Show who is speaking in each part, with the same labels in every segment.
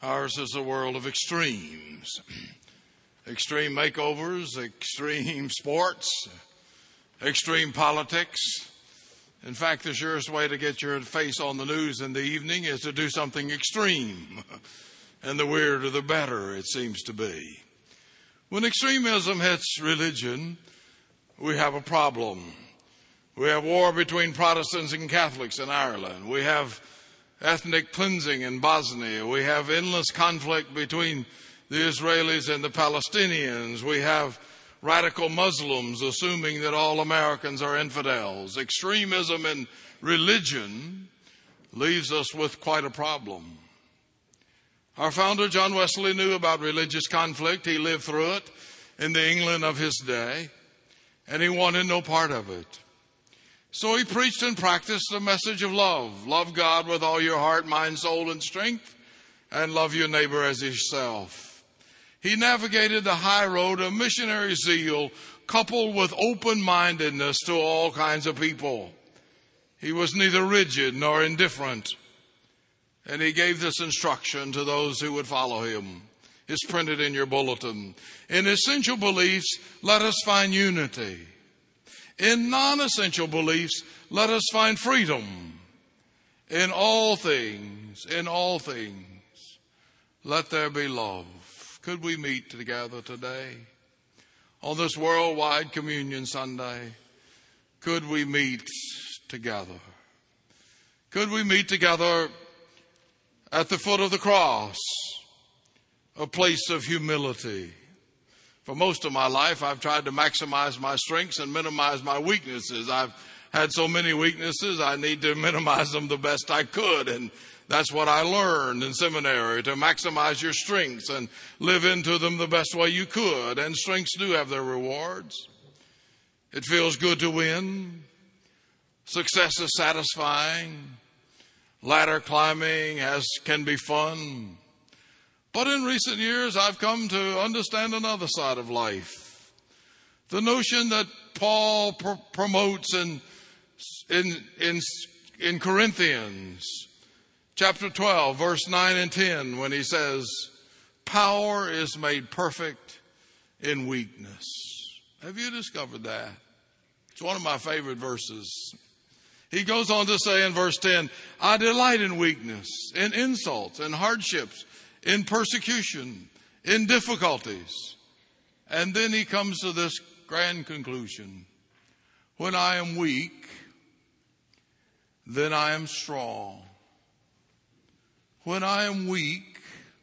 Speaker 1: Ours is a world of extremes. Extreme makeovers, extreme sports, extreme politics. In fact, the surest way to get your face on the news in the evening is to do something extreme. And the weirder the better, it seems to be. When extremism hits religion, we have a problem. We have war between Protestants and Catholics in Ireland. We have ethnic cleansing in Bosnia. We have endless conflict between the Israelis and the Palestinians. We have radical Muslims assuming that all Americans are infidels. Extremism in religion leaves us with quite a problem. Our founder, John Wesley, knew about religious conflict. He lived through it in the England of his day, and he wanted no part of it. So he preached and practiced the message of love. Love God with all your heart, mind, soul, and strength, and love your neighbor as yourself. He navigated the high road of missionary zeal coupled with open-mindedness to all kinds of people. He was neither rigid nor indifferent. And he gave this instruction to those who would follow him. It's printed in your bulletin. In essential beliefs, let us find unity. In non-essential beliefs, let us find freedom. In all things, let there be love. Could we meet together today on this worldwide communion Sunday? Could we meet together? Could we meet together at the foot of the cross, a place of humility? For most of my life, I've tried to maximize my strengths and minimize my weaknesses. I've had so many weaknesses, I need to minimize them the best I could. And that's what I learned in seminary, to maximize your strengths and live into them the best way you could. And strengths do have their rewards. It feels good to win. Success is satisfying. Ladder climbing can be fun. But in recent years, I've come to understand another side of life. The notion that Paul promotes in Corinthians chapter 12, verse 9 and 10, when he says, power is made perfect in weakness. Have you discovered that? It's one of my favorite verses. He goes on to say in verse 10, I delight in weakness, in insults, in hardships, in persecution, in difficulties. And then he comes to this grand conclusion. When I am weak, then I am strong. When I am weak,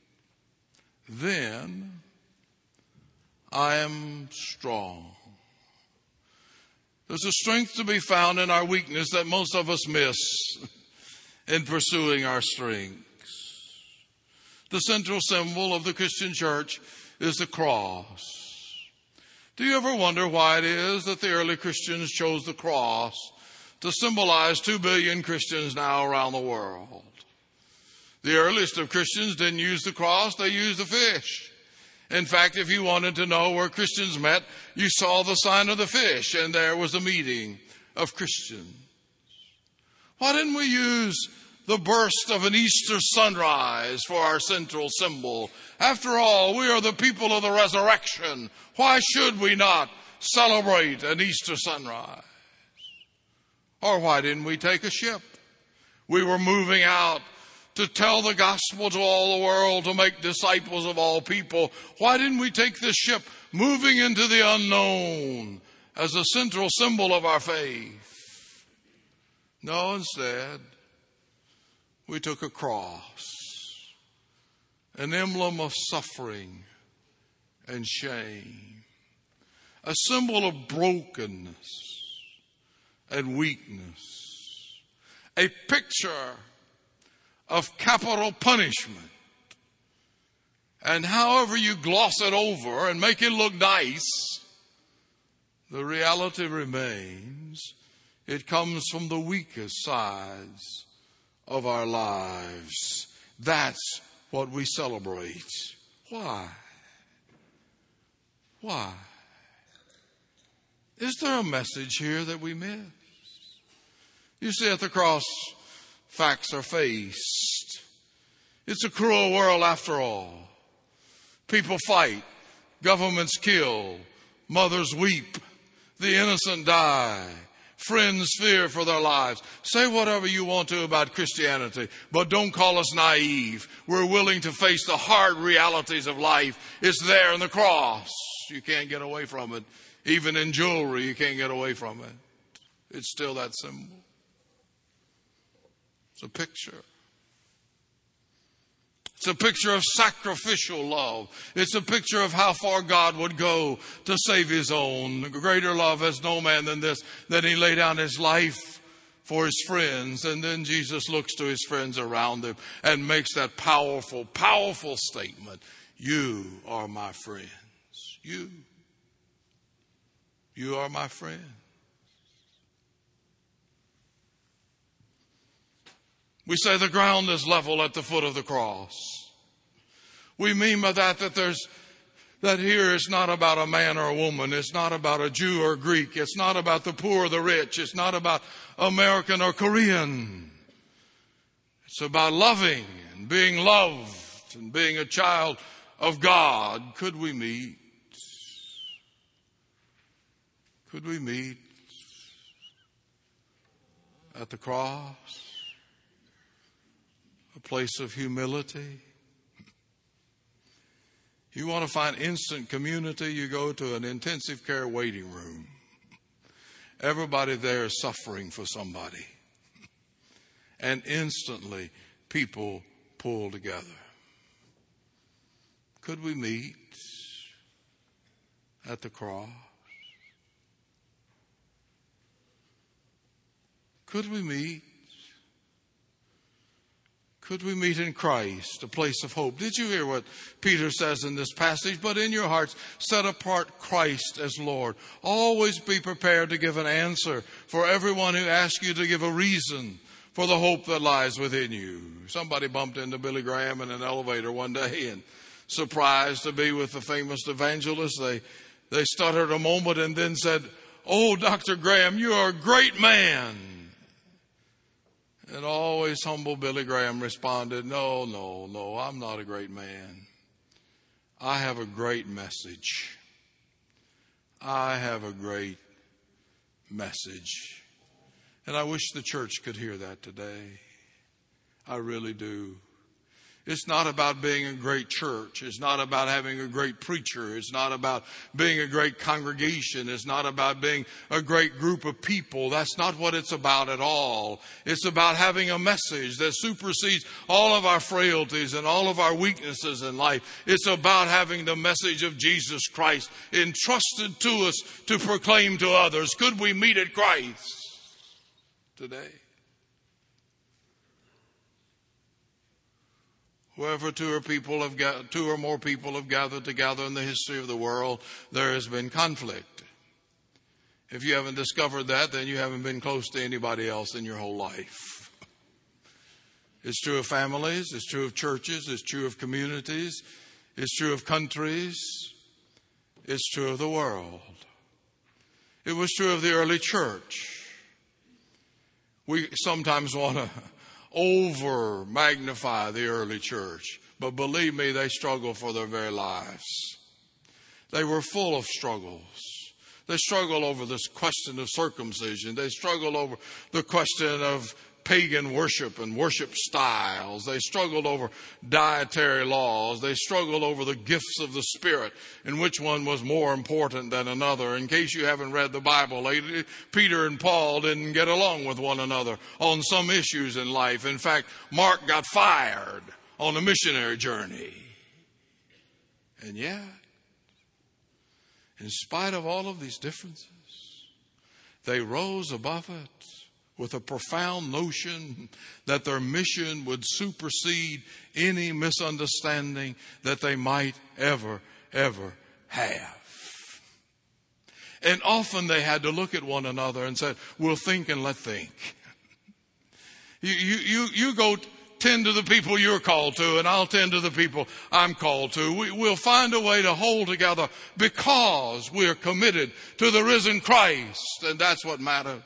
Speaker 1: then I am strong. There's a strength to be found in our weakness that most of us miss in pursuing our strengths. The central symbol of the Christian church is the cross. Do you ever wonder why it is that the early Christians chose the cross to symbolize 2 billion Christians now around the world? The earliest of Christians didn't use the cross, they used the fish. In fact, if you wanted to know where Christians met, you saw the sign of the fish, and there was a meeting of Christians. Why didn't we use the burst of an Easter sunrise for our central symbol? After all, we are the people of the resurrection. Why should we not celebrate an Easter sunrise? Or why didn't we take a ship? We were moving out to tell the gospel to all the world, to make disciples of all people. Why didn't we take this ship moving into the unknown as a central symbol of our faith? No, instead, we took a cross, an emblem of suffering and shame, a symbol of brokenness and weakness, a picture of capital punishment. And however you gloss it over and make it look nice, the reality remains it comes from the weakest sides of our lives. That's what we celebrate. Why? Why? Is there a message here that we miss? You see, at the cross, facts are faced. It's a cruel world after all. People fight. Governments kill. Mothers weep. The innocent die. Friends fear for their lives. Say whatever you want to about Christianity, but don't call us naive. We're willing to face the hard realities of life. It's there in the cross. You can't get away from it. Even in jewelry, you can't get away from it. It's still that symbol. It's a picture. It's a picture of sacrificial love. It's a picture of how far God would go to save his own. Greater love has no man than this, that he lay down his life for his friends. And then Jesus looks to his friends around him and makes that powerful, powerful statement. You are my friends. You are my friend. We say the ground is level at the foot of the cross. We mean by that that here it's not about a man or a woman. It's not about a Jew or Greek. It's not about the poor or the rich. It's not about American or Korean. It's about loving and being loved and being a child of God. Could we meet? Could we meet at the cross? A place of humility. You want to find instant community, you go to an intensive care waiting room. Everybody there is suffering for somebody. And instantly people pull together. Could we meet at the cross? Could we meet? Could we meet in Christ, a place of hope? Did you hear what Peter says in this passage? But in your hearts, set apart Christ as Lord. Always be prepared to give an answer for everyone who asks you to give a reason for the hope that lies within you. Somebody bumped into Billy Graham in an elevator one day and surprised to be with the famous evangelist. They stuttered a moment and then said, "Oh, Dr. Graham, you are a great man." And always humble Billy Graham responded, No, I'm not a great man. I have a great message. I have a great message. And I wish the church could hear that today. I really do. It's not about being a great church. It's not about having a great preacher. It's not about being a great congregation. It's not about being a great group of people. That's not what it's about at all. It's about having a message that supersedes all of our frailties and all of our weaknesses in life. It's about having the message of Jesus Christ entrusted to us to proclaim to others. Could we meet at Christ today? Wherever two or more people have gathered together in the history of the world, there has been conflict. If you haven't discovered that, then you haven't been close to anybody else in your whole life. It's true of families, it's true of churches, it's true of communities, it's true of countries, it's true of the world. It was true of the early church. We sometimes want to over magnify the early church. But believe me, they struggled for their very lives. They were full of struggles. They struggled over this question of circumcision. They struggled over the question of pagan worship and worship styles. They struggled over dietary laws. They struggled over the gifts of the Spirit and which one was more important than another. In case you haven't read the Bible lately, Peter and Paul didn't get along with one another on some issues in life. In fact, Mark got fired on a missionary journey. And yet, in spite of all of these differences, they rose above it with a profound notion that their mission would supersede any misunderstanding that they might ever have. And often they had to look at one another and say, we'll think and let think. You go tend to the people you're called to, and I'll tend to the people I'm called to. We'll find a way to hold together because we're committed to the risen Christ, and that's what matters.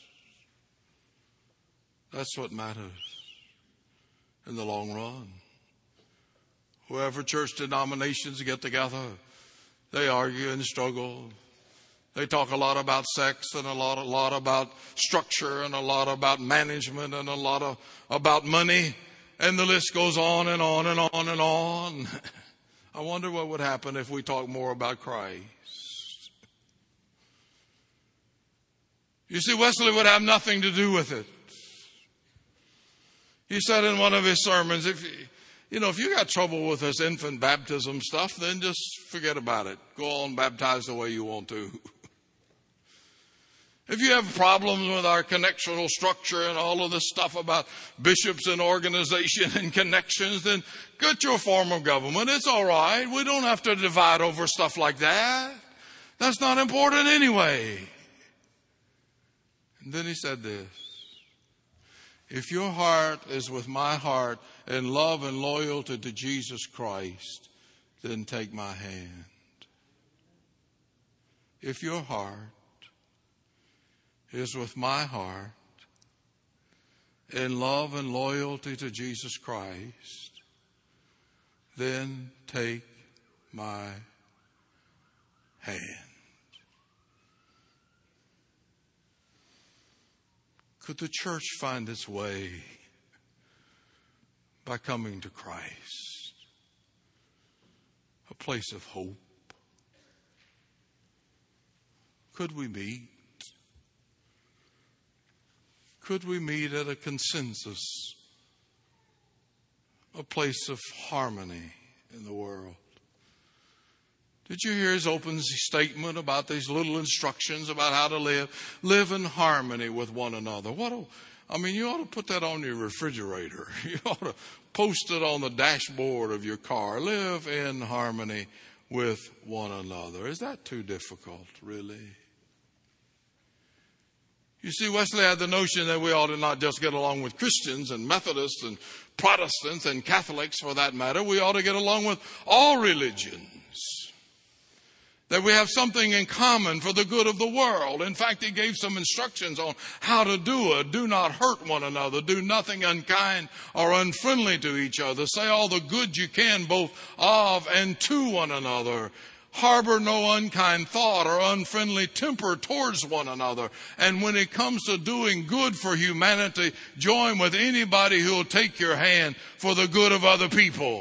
Speaker 1: That's what matters in the long run. Wherever church denominations get together, they argue and struggle. They talk a lot about sex and a lot about structure and a lot about management and a lot about money. And the list goes on and on and on and on. I wonder what would happen if we talk more about Christ. You see, Wesley would have nothing to do with it. He said in one of his sermons, if you got trouble with this infant baptism stuff, then just forget about it. Go on, baptize the way you want to. If you have problems with our connectional structure and all of this stuff about bishops and organization and connections, then get your form of government. It's all right. We don't have to divide over stuff like that. That's not important anyway. And then he said this: if your heart is with my heart in love and loyalty to Jesus Christ, then take my hand. If your heart is with my heart in love and loyalty to Jesus Christ, then take my hand. Could the church find its way by coming to Christ, a place of hope? Could we meet? Could we meet at a consensus, a place of harmony in the world? Did you hear his opening statement about these little instructions about how to live? Live in harmony with one another. You ought to put that on your refrigerator. You ought to post it on the dashboard of your car. Live in harmony with one another. Is that too difficult, really? You see, Wesley had the notion that we ought to not just get along with Christians and Methodists and Protestants and Catholics for that matter. We ought to get along with all religions. That we have something in common for the good of the world. In fact, he gave some instructions on how to do it. Do not hurt one another. Do nothing unkind or unfriendly to each other. Say all the good you can both of and to one another. Harbor no unkind thought or unfriendly temper towards one another. And when it comes to doing good for humanity, join with anybody who will take your hand for the good of other people.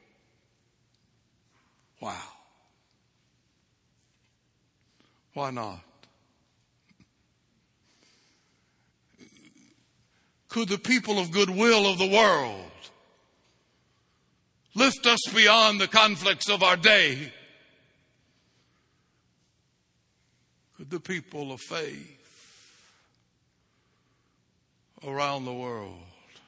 Speaker 1: Wow. Why not? Could the people of goodwill of the world lift us beyond the conflicts of our day? Could the people of faith around the world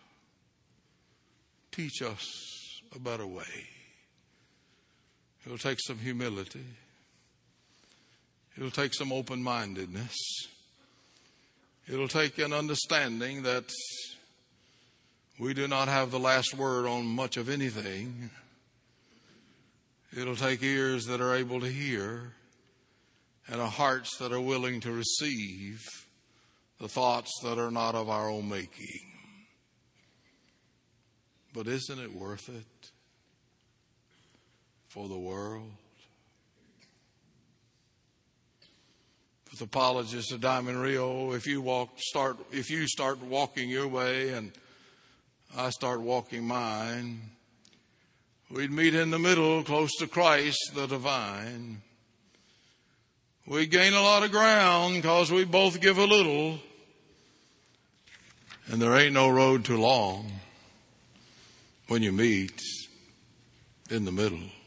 Speaker 1: teach us a better way? It'll take some humility. It'll take some open-mindedness. It'll take an understanding that we do not have the last word on much of anything. It'll take ears that are able to hear and hearts that are willing to receive the thoughts that are not of our own making. But isn't it worth it for the world? With apologists of Diamond Rio, if you start walking your way and I start walking mine, we'd meet in the middle close to Christ the divine. We gain a lot of ground because we both give a little. And there ain't no road too long when you meet in the middle.